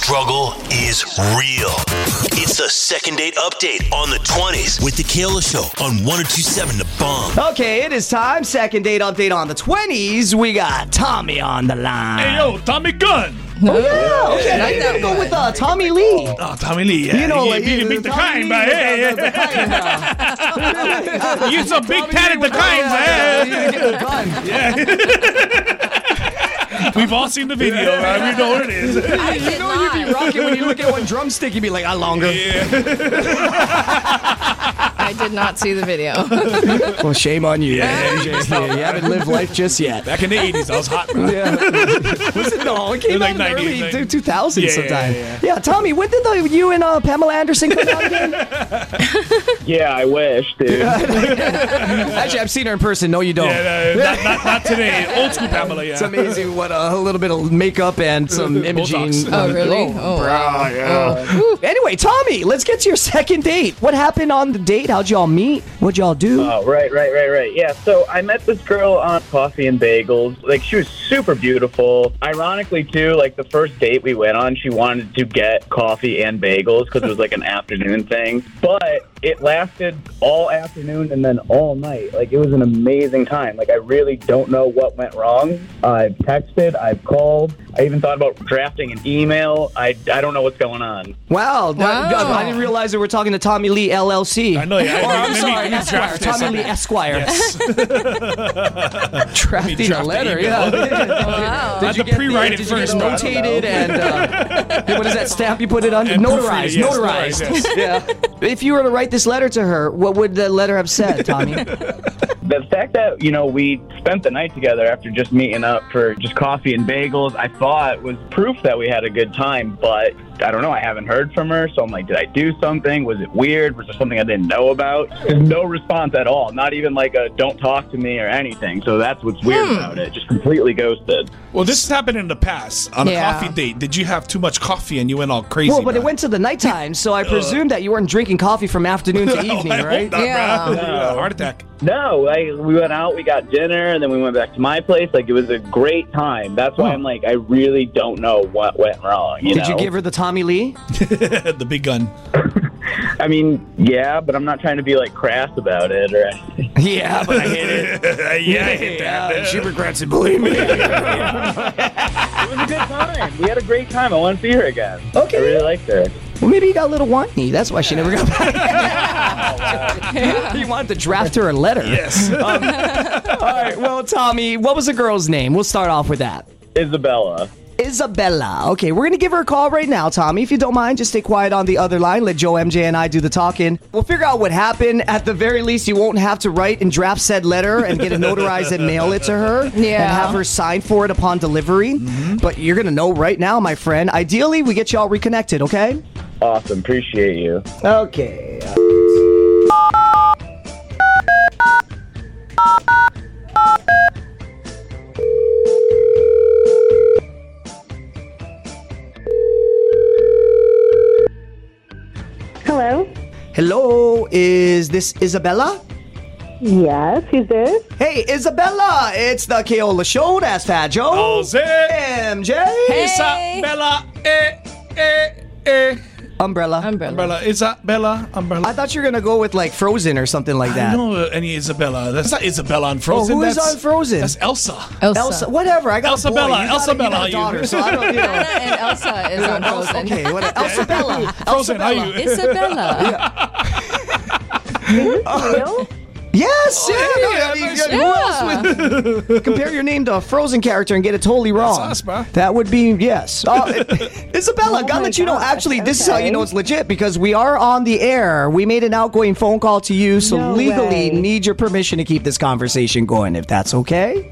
struggle is real. It's the second date update on the 20s with the Kayla Show on 102.7 The Bomb. Okay, it is time. Second date update on the 20s. We got Tommy on the line. Hey, yo, Tommy Gunn. Oh, yeah. Okay, now you're going to go with Tommy Lee. Oh, Tommy Lee. Yeah. You know, like, beat the kind, but hey. You some big tatted the kind, man. Yeah. We've all seen the video, right? We know what it is. You know you'd be rocking when you look at one drumstick, you'd be like, longer. Yeah. I did not see the video. Well, shame on you. Yeah, you haven't lived life just yet. Back in the 80s, I was hot, bro. Yeah. Was it? No, it came Like out in the 90s, early 2000s sometime. Yeah. Tommy, when did you and Pamela Anderson come out again? Yeah, I wish, dude. Actually, I've seen her in person. No, you don't. Yeah, not today. Old school Pamela, yeah. It's amazing what a little bit of makeup and some imaging. Botox. Oh, really? Oh, wow. Yeah. Anyway, Tommy, let's get to your second date. What happened on the date? How'd y'all meet? What'd y'all do? Oh, right. Yeah, so I met this girl on Coffee and Bagels. Like, she was super beautiful. Ironically, too, like, the first date we went on, she wanted to get coffee and bagels because it was, like, an afternoon thing. But it lasted all afternoon and then all night. Like, it was an amazing time. Like, I really don't know what went wrong. I've texted. I've called. I even thought about drafting an email. I don't know what's going on. Wow. I didn't realize that we're talking to Tommy Lee, LLC. I know, yeah. Or, I'm sorry, Maybe Esquire. draft Tommy this. Lee, Esquire. Yes. Drafting a letter, yeah. Wow. I had to pre-write it Did first, you bro. get notated and what is that stamp you put it on? And Notarized. proofread, yes, Notarized. notarized, Yeah. If you were to write this letter to her, what would the letter have said, Tommy? The fact that, we spent the night together after just meeting up for just coffee and bagels, I thought was proof that we had a good time, but I don't know. I haven't heard from her, so I'm like, did I do something? Was it weird? Was there something I didn't know about? There's no response at all. Not even like a don't talk to me or anything. So that's what's weird about it. Just completely ghosted. Well, this has happened in the past. On a Yeah. coffee date, did you have too much coffee and you went all crazy? Well, but it bro? went to the nighttime, so I presume that you weren't drinking coffee from afternoon to evening, I right? hope not, Yeah. bro. No. Heart attack. No, we went out, we got dinner, and then we went back to my place. Like, it was a great time. That's why I'm like, I really don't know what went wrong. Did you give her the Tommy Lee? The big gun. I mean, yeah, but I'm not trying to be like crass about it or anything. Yeah, but I hit it. Yeah, I hit that. She regrets it, believe me. It was a good time. We had a great time. I want to see her again. Okay. I really liked her. Well, maybe you got a little whiny. That's why she never got back. You wanted to draft her a letter. Yes. All right, well, Tommy, what was the girl's name? We'll start off with that. Isabella. Isabella. Okay, we're going to give her a call right now, Tommy. If you don't mind, just stay quiet on the other line. Let Joe, MJ, and I do the talking. We'll figure out what happened. At the very least, you won't have to write and draft said letter and get it notarized and mail it to her. Yeah. And have her sign for it upon delivery. But you're going to know right now, my friend. Ideally, we get you all reconnected, okay? Awesome. Appreciate you. Okay. Hello? Hello, is this Isabella? Yes, who's this? Hey, Isabella, it's the Keola Show. That's Fat Joe. Jose. MJ. Isabella. Umbrella. Umbrella. Isabella. Umbrella. I thought you were going to go with like Frozen or something like I that. don't know any Isabella. That's not Isabella on Frozen. who is That's- on Frozen? That's Elsa. Elsa, whatever. I got Elsa a boy. Bella, You Elsa got Bella, a how you- daughter, so I don't, Anna and Elsa is on Frozen. Okay, what? Elsa Bella. Frozen, how you? Isabella. Real? Yes, Oh, yeah. yeah, Who else would compare your name to a Frozen character and get it totally wrong? us, bro. That would be yes. Isabella, gotta my let you know. gosh, Actually, this is how you okay. know it's legit because we are on the air. We made an outgoing phone call to you, so No legally way. need your permission to keep this conversation going. If that's okay.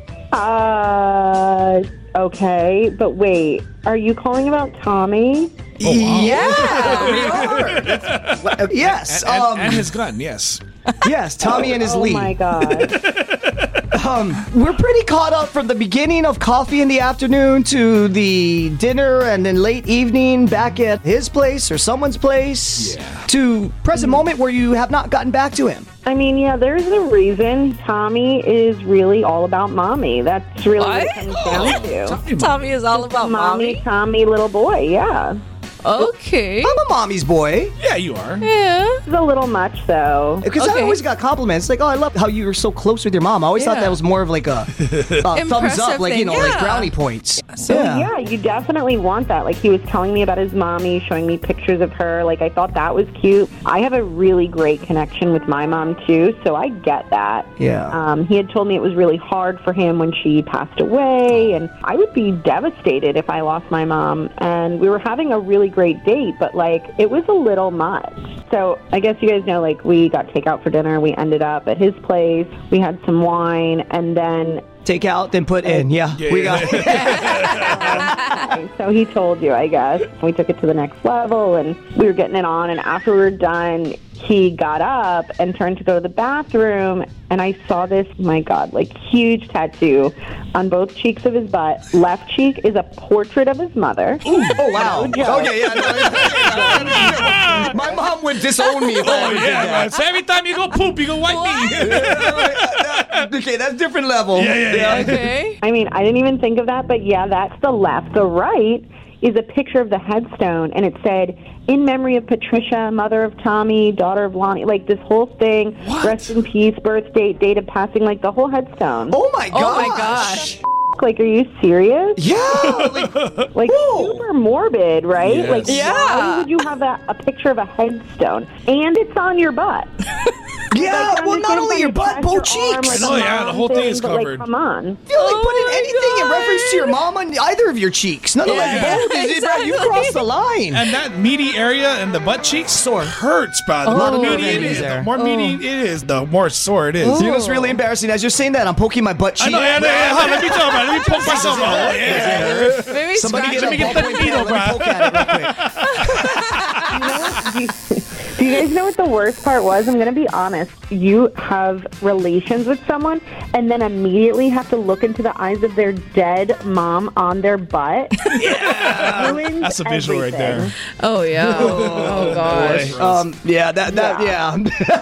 Okay, but wait, are you calling about Tommy? Yeah, we are. Yes, And his gun, yes. yes, Tommy and his Oh lead. my god. We're pretty caught up from the beginning of coffee in the afternoon to the dinner and then late evening back at his place or someone's place to present moment where you have not gotten back to him. I mean, yeah, there's a reason Tommy is really all about mommy. That's really what it comes down to. Tommy is all about Mommy, mommy. Tommy, little boy, yeah. Okay. I'm a mommy's boy. Yeah, you are. Yeah. It's a little much, though. Because I Okay. always got compliments. Like, oh, I love how you were so close with your mom. I always thought Yeah. that was more of like a thumbs up, like, thing, like yeah. brownie points. Yeah, you definitely want that. Like, he was telling me about his mommy, showing me pictures of her. Like, I thought that was cute. I have a really great connection with my mom, too, so I get that. Yeah. He had told me it was really hard for him when she passed away, and I would be devastated if I lost my mom. And we were having a really great date, but, like, it was a little much. So I guess you guys know, like, we got takeout for dinner. We ended up at his place. We had some wine, and then... Take out, then put in. Yeah, we got So he told you, I guess. We took it to the next level, and we were getting it on, and after we were done, he got up and turned to go to the bathroom, and I saw this, my God, like, huge tattoo on both cheeks of his butt. Left cheek is a portrait of his mother. Oh, wow. No joke. Okay, yeah. No, my mom would disown me if I Oh, ever did yeah, man. that. So every time you go poop, you go wipe me. Okay, that's different level. Yeah. Okay. I mean, I didn't even think of that, but yeah, that's the left. The right is a picture of the headstone, and it said, in memory of Patricia, mother of Tommy, daughter of Lonnie, like this whole thing, rest in peace, birth date, date of passing, like the whole headstone. Oh, my gosh. Oh my gosh. Like, are you serious? Yeah. Like, Like, whoa. super morbid, right? Yes. Like, Yeah. why would you have a picture of a headstone? And it's on your butt. Yeah, Like, I well, not understand only if your you butt, press both your arm, cheeks. like Oh, a yeah, the mom whole thing is but, like, covered. come on. You're like Oh putting my anything in reference to your mom on either of your cheeks. None of Yeah, like both. exactly. You crossed the line. And that meaty area and the butt cheeks sore hurts, bro. The lot of more nerve meaty it endings is, there. the more meaty it is, the more sore it is. You know what's really embarrassing? As you're saying that, I'm poking my butt cheek. I know, yeah. Let me talk about it. Let me poke myself out. Yeah. Maybe Somebody scratch get Let a me get the ballpoint pen. needle, Let me bro. poke at it real quick. Do you guys know what the worst part was? I'm going to be honest. You have relations with someone and then immediately have to look into the eyes of their dead mom on their butt. Yeah. That's a visual right there. Oh, yeah. Oh, gosh. Yeah, yeah.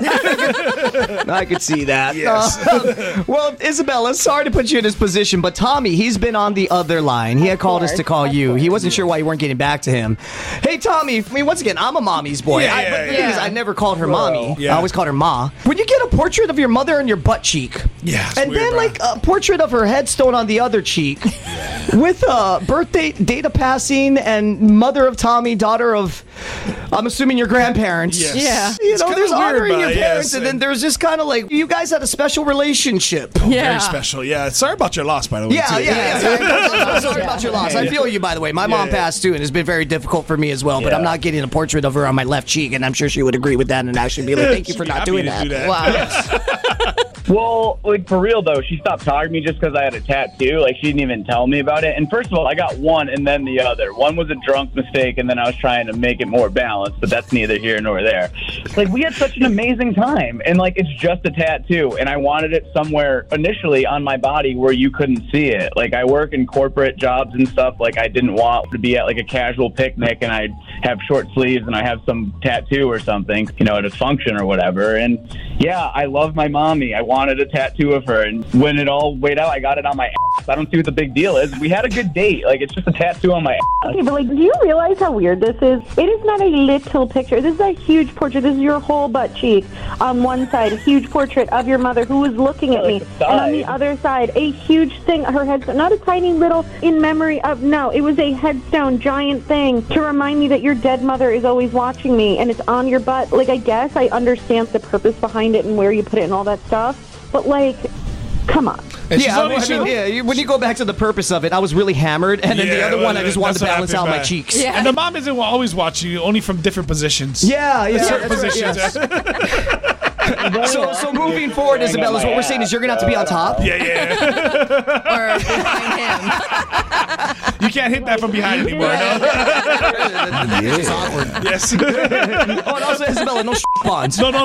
I could see that. Yes. Well, Isabella, sorry to put you in this position, but Tommy, he's been on the other line. He had called us to call you. He wasn't sure why you weren't getting back to him. Hey, Tommy, I mean, once again, I'm a mommy's boy. Yeah, But the thing is, I never called her mommy. Yeah. I always called her ma. When you get a portrait of your mother on your butt cheek, Yeah, it's and weird, then bro. like a portrait of her headstone on the other cheek, with birthday, date of passing, and mother of Tommy, daughter of, I'm assuming your grandparents. Yes. Yeah. You It's know, kinda there's weird, honoring but your parents, yes, and then there's just kind of like, you guys had a special relationship. Yeah. Very special. Yeah. Sorry about your loss, by the way. Yeah, too. yeah. Sorry about your loss. I feel you, by the way. My mom passed too, and it's been very difficult for me as well. But Yeah. I'm not getting a portrait of her on my left cheek, and I'm sure she would agree with that and actually be like, "Thank you for She'd be not happy doing to that." do that. Wow. Well, like, for real, though, she stopped talking to me just because I had a tattoo. Like, she didn't even tell me about it. And first of all, I got one and then the other. One was a drunk mistake, and then I was trying to make it more balanced, but that's neither here nor there. Like, we had such an amazing time, and, like, it's just a tattoo, and I wanted it somewhere initially on my body where you couldn't see it. Like, I work in corporate jobs and stuff. Like, I didn't want to be at, like, a casual picnic, and I'd have short sleeves, and I have some tattoo or something, you know, at a function or whatever. And, yeah, I love my mommy. I wanted a tattoo of her, and when it all weighed out, I got it on my ass. I don't see what the big deal is. We had a good date. Like, it's just a tattoo on my ass. Okay, but like, do you realize how weird this is? It is not a little picture. This is a huge portrait. This is your whole butt cheek. On one side, a huge portrait of your mother who was looking at me. Like the And on the side. other side, a huge thing, her headstone. Not a tiny little in memory of, no, it was a headstone, giant thing to remind me that your dead mother is always watching me, and it's on your butt. Like, I guess I understand the purpose behind it and where you put it and all that stuff, but like, come on. And she's Yeah, only- when you go back to the purpose of it, I was really hammered, and then the Yeah, other one, I well, just wanted to that's what balance out happened, my man. cheeks. Yeah. And the mom isn't always watching you, only from different positions. Yeah, Certain that's right, positions. yes. So moving forward, Isabella, is what we're saying is you're gonna have to be on top. Yeah. Or behind him. You can't hit that from behind anymore. No? It's awkward. Yes. Oh, and also Isabella, no bonds. No.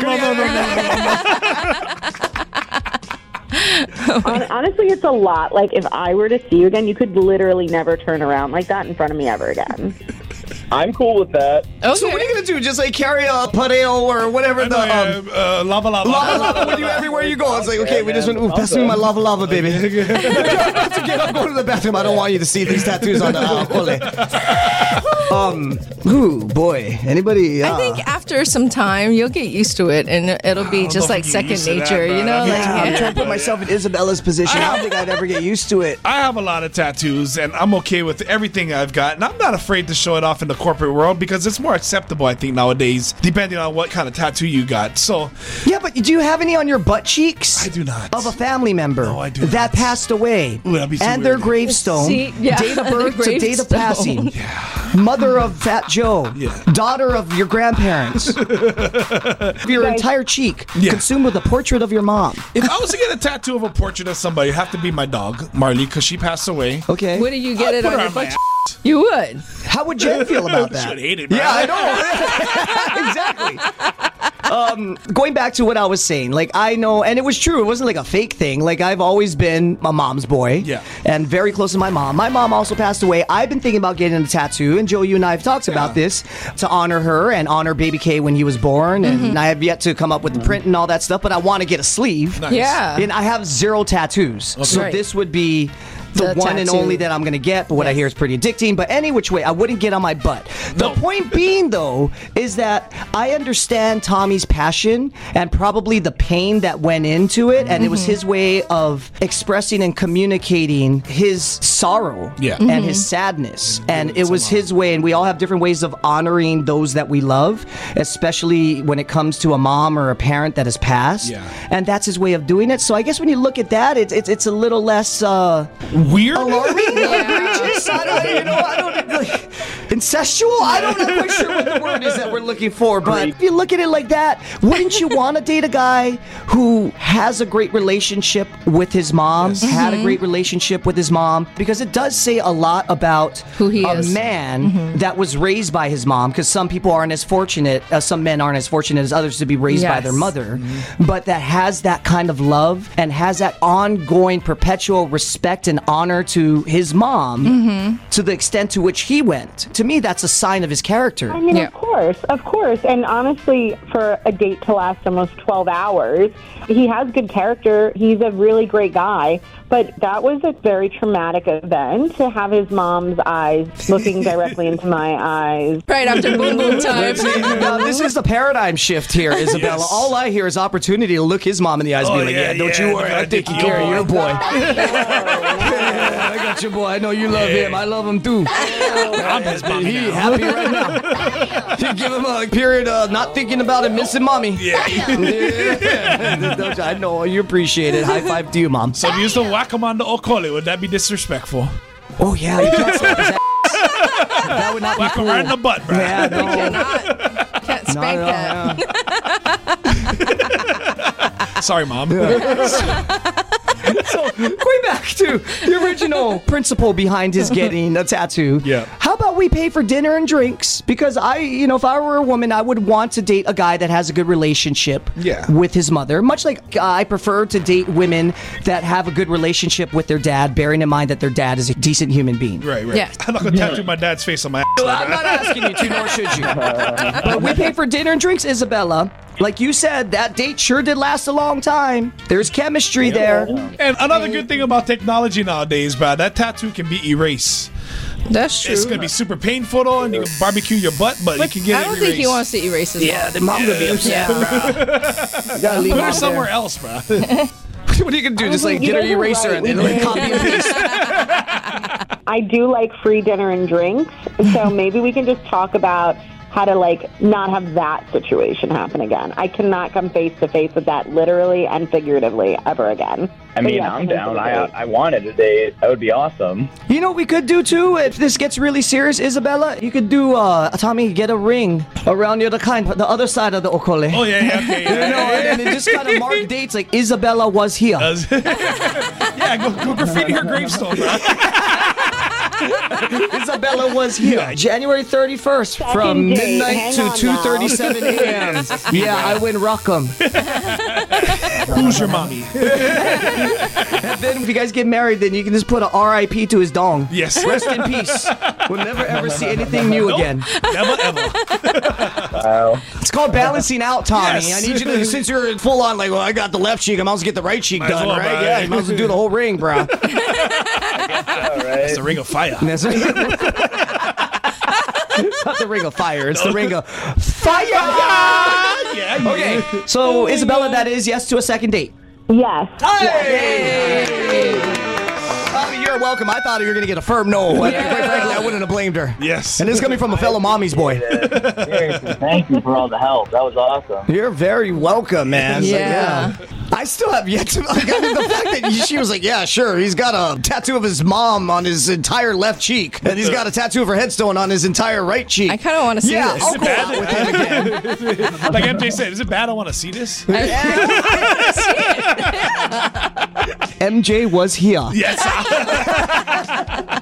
Honestly, it's a lot. Like, if I were to see you again, you could literally never turn around like that in front of me ever again. I'm cool with that. Okay. So what are you gonna do? Just like carry a pareo or whatever the Lava. lava with you everywhere you go. It's like, okay, we just went, ooh, pass me my lava, baby. Get up, go to the bathroom. I don't want you to see these tattoos on the ole. Ooh, boy. Anybody? I think after some time, you'll get used to it, and it'll be just know like if I can get second used to that, nature, you man. know? Yeah, I'm Like, trying to put myself in Isabella's position. I don't think I'd ever get used to it. I have a lot of tattoos, and I'm okay with everything I've got, and I'm not afraid to show it off in the corporate world because it's more acceptable, I think, nowadays, depending on what kind of tattoo you got. So, Yeah, but do you have any on your butt cheeks? I do not. Of a family member No, I do that not. passed away. Ooh, that'd be too and their weird. gravestone, See, yeah, date of birth the to date of gravestone. passing. Mother of Fat Joe. Yeah. Daughter of your grandparents. Your entire cheek Yeah. consumed with a portrait of your mom. if I was to get a tattoo of a portrait of somebody, it'd have to be my dog, Marley, because she passed away. Okay. What do you get I'd it put on her your on my butt? You would. How would Jen feel about that? Should hate it, man. Yeah, I know. Exactly. Going back to what I was saying, like I know, and it was true. It wasn't like a fake thing. Like I've always been my mom's boy. Yeah. And very close to my mom. My mom also passed away. I've been thinking about getting a tattoo, and Joe, you and I have talked about this to honor her and honor Baby K when he was born. And I have yet to come up with the print and all that stuff, but I want to get a sleeve. Nice. Yeah. And I have 0 tattoos. So Right. this would be the The one and tattoo. only that I'm going to get, but what I hear is pretty addicting. But any which way, I wouldn't get on my butt. The point being, though, is that I understand Tommy's passion and probably the pain that went into it. And it was his way of expressing and communicating his sorrow Yeah. and his sadness. And it was his way. And we all have different ways of honoring those that we love, especially when it comes to a mom or a parent that has passed. Yeah. And that's his way of doing it. So I guess when you look at that, it's a little less Weird? alarming, egregious. I don't, like, incestual. I don't know quite sure what the word is that we're looking for. But if you look at it like that, wouldn't you want to date a guy who has a great relationship with his mom, had a great relationship with his mom? Because it does say a lot about Who he a is. man that was raised by his mom. Because some people aren't as fortunate, some men aren't as fortunate as others to be raised by Yes. their mother, but that has that kind of love and has that ongoing perpetual respect and honor to his mom to the extent to which he went. To me, that's a sign of his character. I mean, Yeah. of course. And honestly, for a date to last almost 12 hours, he has good character. He's a really great guy. But that was a very traumatic event to have his mom's eyes looking directly into my eyes. Right after boom boom time. Now, this is a paradigm shift here, Isabella. Yes. All I hear is opportunity to look his mom in the eyes and Oh, be like, yeah, don't yeah, you worry, I I'm taking got care of your your boy. boy. I got your boy. I know you love him. I love him too. I'm his mommy He now. happy right now. You give him a period of not thinking about it, missing mommy. Yeah. Yeah. I know you appreciate it. High five to you, mom. So if you used to whack him on the okole, would that be disrespectful? Oh yeah, you can't slap his ass. That would not be Whack him cool. right in the butt, bro. Yeah, no. Can't Not spank at all, that. yeah. Sorry, Mom. So, going back to the original principle behind his getting a tattoo. Yeah. How about we pay for dinner and drinks? Because if I were a woman, I would want to date a guy that has a good relationship Yeah. with his mother. Much like I prefer to date women that have a good relationship with their dad, bearing in mind that their dad is a decent human being. Right. Yeah. I'm not going to tattoo my dad's face on my ass. I'm not asking you to, nor should you. But we pay for dinner and drinks, Isabella. Like you said, that date sure did last a long time. There's chemistry there. And another good thing about technology nowadays, bro, that tattoo can be erased. That's true. It's going to be super painful, though, and you can barbecue your butt, but you can get I it don't erased. think he wants to erase his Yeah, mom. the mom gonna be upset, bro. You gotta leave Put mom her somewhere there. else, bro. What are you gonna do? Just like You get her guys are eraser right. and then like copy and paste. I do like free dinner and drinks, so maybe we can just talk about how to not have that situation happen again. I cannot come face to face with that literally and figuratively ever again. I mean, I'm down. I wanted a date. That would be awesome. You know what we could do too if this gets really serious, Isabella? You could do Tommy, get a ring around the other side of the okole. Oh, yeah, okay. You know, and then just kind of mark dates like Isabella was here. Yeah, go graffiti her gravestone, bro. Isabella was here. January 31st from Second date. midnight Hang to on 2:37 a.m. Yeah, I win Rockham. Who's your mommy? And then if you guys get married, then you can just put a R.I.P. to his dong. Yes. Rest in peace. We'll never ever see anything new again. Never, ever. Wow. It's called balancing out, Tommy. Yes. I need you to, since you're full on, like, well, I got the left cheek, I might as well get the right cheek Might as done, well, right? bro. Yeah, you might as well do the whole ring, bro. All right. It's the ring of fire. That's right. the Ring of Fire. It's the Ring of Fire. Yeah. Okay, so Isabella, that is yes to a second date. Yes. You're welcome. I thought you were going to get a firm no. Quite frankly, I wouldn't have blamed her. Yes. And this is coming from a fellow mommy's boy. Seriously, thank you for all the help. That was awesome. You're very welcome, man. Yeah. I still have yet to. Like, I mean, the fact that she was like, yeah, sure. He's got a tattoo of his mom on his entire left cheek. And he's got a tattoo of her headstone on his entire right cheek. I kind of want to see Yeah, this. I'll go out with him again. Like MJ said, is it bad? I want to see this. MJ was here. Yes.